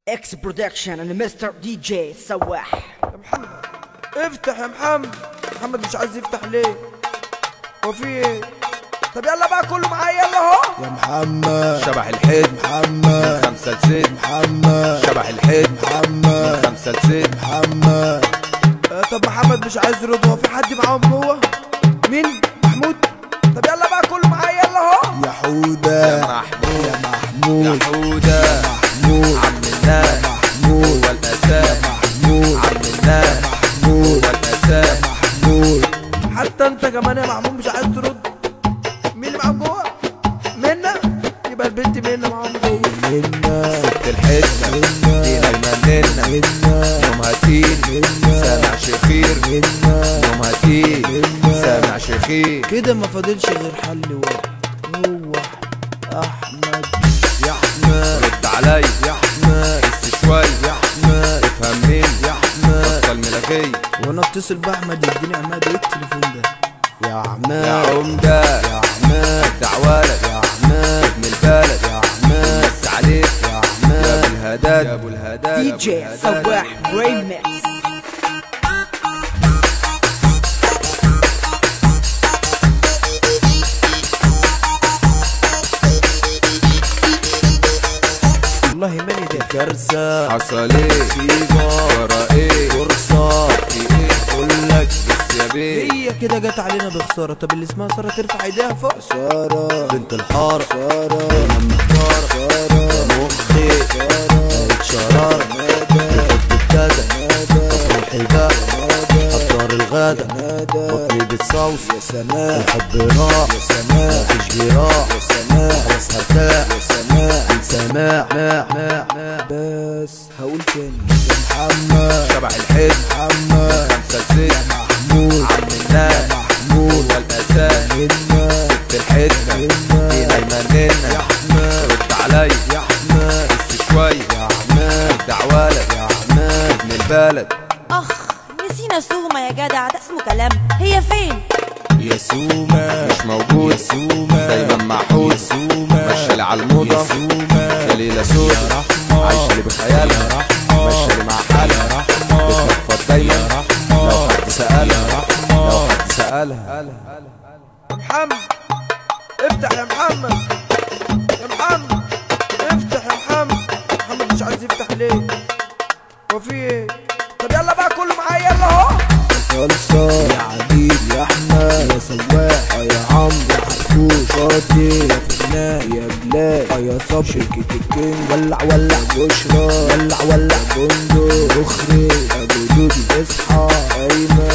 اكس برودكشن انا مستر دي جي سواح. يا محمد افتح يا محمد. محمد مش عايز يفتح ليه؟ هو في ايه؟ طب يلا بقى كله معايا يلا اهو. يا محمد شبح الحيط محمد 5 ل6 محمد شبح الحيط محمد 5 ل6 محمد. طب محمد مش عايز يرد. هو في حد معاهم جوه؟ مين؟ محمود؟ طب يلا بقى كله معايا يلا اهو. يا حودة يا محمود يا محمود يا حودة محمود عم الناس محمود هو الأساس محمود عم الناس محمود هو الأساس محمود. حتى انت كمان يا محمود مش عايز ترد. مين اللي معاهم جوه؟ منا؟ يبقى البنت منا معاهم جوه. منا ست الحتة دي نايمة منا منا يومها تقيل سامع شخير منا يومها تقيل سامع شخير. كده ما فاضلش غير حل واحد هو احمد. يا احمد رد علي يا احمد بس شوي يا احمد افهم مين يا احمد. بطل ملغي وانا اتصل باحمد يديني عماد. ايه التليفون ده يا يا عماد عمدة يا عماد دعوالك يا عماد ابن البلد يا عماد بس عليك يا يا عماد ابو الهداد يا ابو الهداد دي جي سواح ريميكس. والله ماني ده كارثة. حصل ايه مصيبة ورا ايه فرصة في ايه اقول لك بس يا بيه هي كده جت علينا بخسارة. طب اللي اسمها سارة ترفع ايديها فوق. سارة بنت الحارة سارة لما محتارة سارة مخي بقت شرارة بحب الدادا روحي بقى حضر الغدا بطني بتصوص يا سماء الحب راح يا سماء مفيش جراح يا سماء خلاص هرتاح يا سماء سماع بس هقول تاني يا محمد شبح الحيط محمد 5 ل6 محمود عم الناس محمود هو الأساس منا ست الحتة دي نايمة منا يا احمد رد علي يا احمد بس شوي يا عماد دعوالك يا عماد ابن البلد. اخ نسينا سومة يا جدع، ده اسمه كلام. هي فين؟ يا سومة مش موجود يا سومة دايما محود يا سومة مشالي على الموضة يا سومة يا ليلة سود يا رحمة عايشة اللي بخيالها يا رحمة مشالي مع حالها يا رحمة بتنفض دايما يا رحمة لو حد سألها يا رحمة لو حد سألها. يا محمد افتح يا محمد. يا محمد افتح يا محمد. محمد مش عايز يفتح ليه؟ هو في ايه؟ طب يلا بقى كله معايا يلا اهو. صلصة يا عديد يا احمد يا سواح يا عمرو يا حركوش شاطي يا فنان يا بلاد يا صبري شركة الكينج ولع ولع بشرى ولع ولع بندق اخرج ابو دودي اصحى ايمن